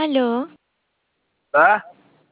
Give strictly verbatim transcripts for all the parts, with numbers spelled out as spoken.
Aló, ¿Ah?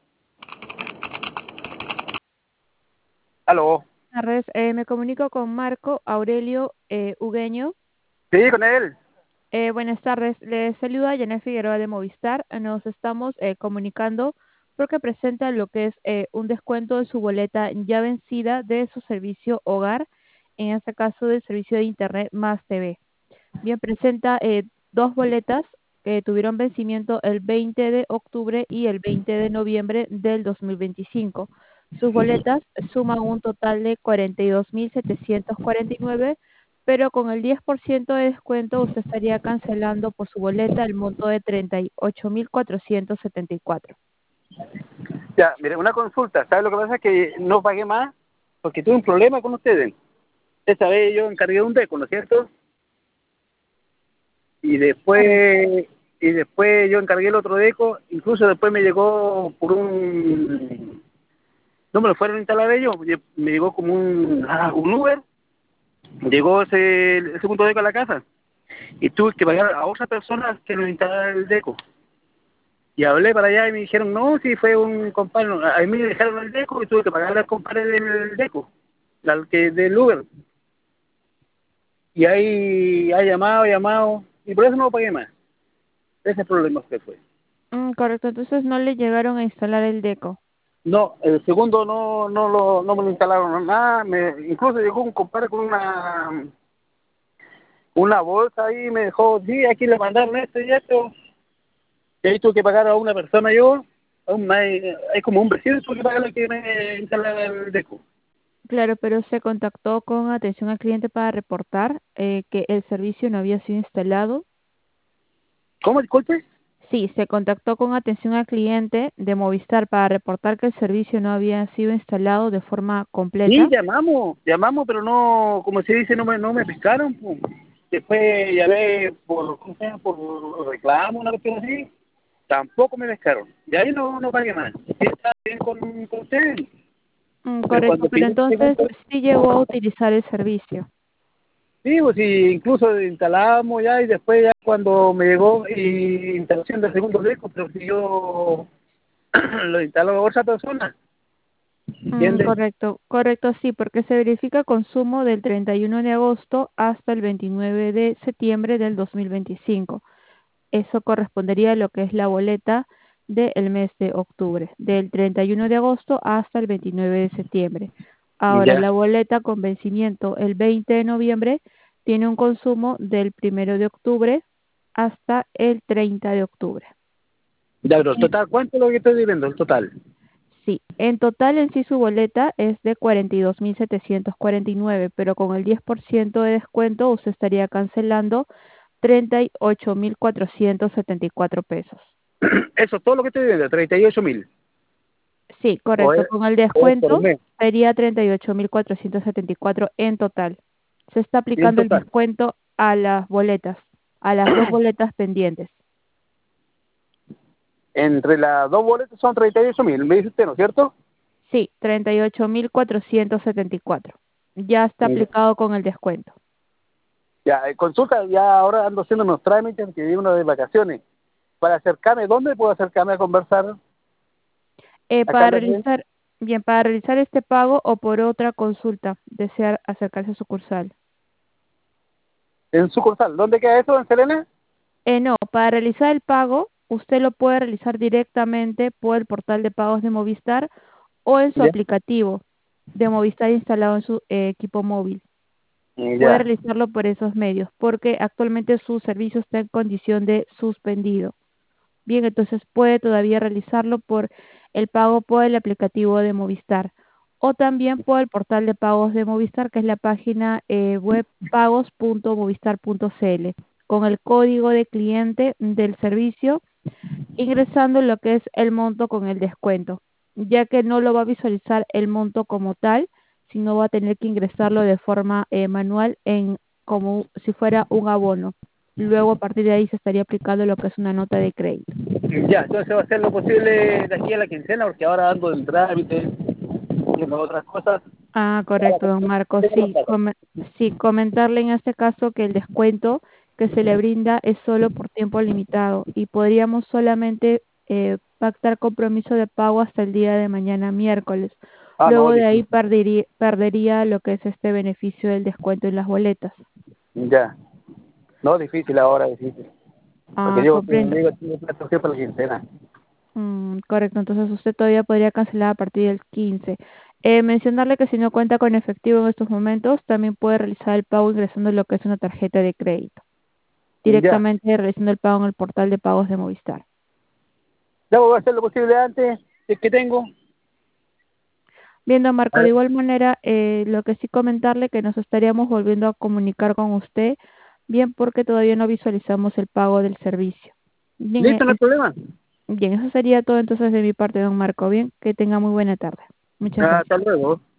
¿Aló? Tardes, eh, me comunico con Marco Aurelio eh, Ugueño. Sí, con él. Eh, buenas tardes, les saluda Janet Figueroa de Movistar. Eh, Nos estamos eh, comunicando porque presenta lo que es eh, un descuento de su boleta ya vencida de su servicio hogar, en este caso del servicio de Internet más T V. Bien, presenta eh, dos boletas que tuvieron vencimiento el veinte de octubre y el veinte de noviembre del dos mil veinticinco. Sus boletas suman un total de cuarenta y dos mil setecientos cuarenta y nueve, pero con el diez por ciento de descuento usted estaría cancelando por su boleta el monto de treinta y ocho mil cuatrocientos setenta y cuatro. Ya, mire, una consulta. ¿Sabe lo que pasa? Es que no pagué más porque tuve un problema con ustedes. Esta vez yo encargué un deco, ¿no es cierto? Y Correcto. después y después yo encargué el otro deco. Incluso después me llegó por un... No me lo fueron a instalar ellos. Me llegó como un, ah, un Uber. Llegó ese, el segundo deco a la casa. Y tuve que pagar a otra persona que nos instalara el deco. Y hablé para allá y me dijeron, no, si fue un compadre, a mí me dejaron el deco y tuve que pagarle al compadre del deco, al que del Uber. Y ahí ha llamado, ha llamado, y por eso no lo pagué más. Ese es el problema que fue. Mm, correcto, entonces no le llegaron a instalar el deco. No, el segundo no no lo, no me lo instalaron nada, me, incluso llegó un compadre con una una bolsa ahí y me dejó, sí, aquí le mandaron esto y esto, y ahí tuve que pagar a una persona yo, a un, hay, hay como un vecino, tuve que pagarle que me instalara el deco. Claro, pero se contactó con atención al cliente para reportar eh, que el servicio no había sido instalado. ¿Cómo, disculpe? Sí, se contactó con atención al cliente de Movistar para reportar que el servicio no había sido instalado de forma Sí, completa. llamamos, llamamos, pero no, como se dice, no me, no me pescaron, pues. Después llamé por, ¿cómo se llama? Por reclamo, una cuestión así, tampoco me pescaron. Y ahí no, no pagué más. Sí, está bien con, con ustedes, Mm, pero correcto, cuando pero pidió el entonces segundo, sí llegó a utilizar el servicio. sí, pues sí, incluso instalamos ya y después ya cuando me llegó y instalación del segundo disco, pero si yo lo instaló otra persona, Mm, ¿entiendes? correcto, correcto, sí, porque se verifica consumo del treinta y uno de agosto hasta el veintinueve de septiembre del dos mil veinticinco. Eso correspondería a lo que es la boleta del mes de octubre, del treinta y uno de agosto hasta el veintinueve de septiembre. Ahora, Ya, la boleta con vencimiento el veinte de noviembre tiene un consumo del primero de octubre hasta el treinta de octubre. ya, pero el En- total, ¿cuánto es lo que estoy viviendo? El total. sí, en total en sí su boleta es de cuarenta y dos mil setecientos cuarenta y nueve, pero con el diez por ciento de descuento usted estaría cancelando treinta y ocho mil cuatrocientos setenta y cuatro pesos. Eso es todo lo que estoy viviendo, treinta y ocho mil. Sí, O correcto. es, Con el o es por descuento mes, sería treinta y ocho mil cuatrocientos setenta y cuatro en total. Se está en aplicando el total. descuento a las boletas, a las dos boletas pendientes. Entre las dos boletas son treinta y ocho mil, me dice usted, ¿no es cierto? Sí, treinta y ocho mil cuatrocientos setenta y cuatro. Ya está Ya, aplicado con el descuento. ya, eh, consulta, ya ahora ando haciendo unos trámites que vivo uno de vacaciones. Para acercarme, ¿dónde puedo acercarme a conversar? Eh, Acá para en la, realizar, bien, para realizar este pago o por otra consulta, desear acercarse a sucursal. en sucursal. ¿Dónde queda eso, en Serena? Eh, no, para realizar el pago, usted lo puede realizar directamente por el portal de pagos de Movistar o en su Ya, aplicativo de Movistar instalado en su eh, equipo móvil. Puede ya. realizarlo por esos medios, porque actualmente su servicio está en condición de suspendido. Bien, entonces puede todavía realizarlo por el pago por el aplicativo de Movistar o también por el portal de pagos de Movistar, que es la página eh, web pagos punto movistar punto c l, con el código de cliente del servicio, ingresando lo que es el monto con el descuento, ya que no lo va a visualizar el monto como tal, sino va a tener que ingresarlo de forma eh, manual en como si fuera un abono. Luego a partir de ahí se estaría aplicando lo que es una nota de crédito. Ya, entonces va a hacer lo posible de aquí a la quincena, porque ahora ando en trámite, haciendo otras cosas. Ah, Ya la correcto, don quincena Marcos. tengo los Sí, datos. come- sí, comentarle en este caso que el descuento que se le brinda es solo por tiempo limitado y podríamos solamente eh, pactar compromiso de pago hasta el día de mañana miércoles. Ah, Luego no, de ahí difícil. perdería, perdería lo que es este beneficio del descuento en las boletas. Ya. No, difícil ahora, difícil. Porque Ah, yo, como comprendo. digo, tengo plata siempre para la quincena. Mm, correcto, entonces usted todavía podría cancelar a partir del quince. Eh, mencionarle que si no cuenta con efectivo en estos momentos, también puede realizar el pago ingresando lo que es una tarjeta de crédito, Ya. directamente realizando el pago en el portal de pagos de Movistar. Ya voy a hacer lo posible antes, si es que tengo. Viendo, Marco, A de ver, igual manera, eh, lo que sí comentarle que nos estaríamos volviendo a comunicar con usted, bien porque todavía no visualizamos el pago del servicio. Bien, eh, listo, no hay es- problema. bien, eso sería todo entonces de mi parte, don Marco. Bien, que tenga muy buena tarde. Muchas gracias. Hasta luego.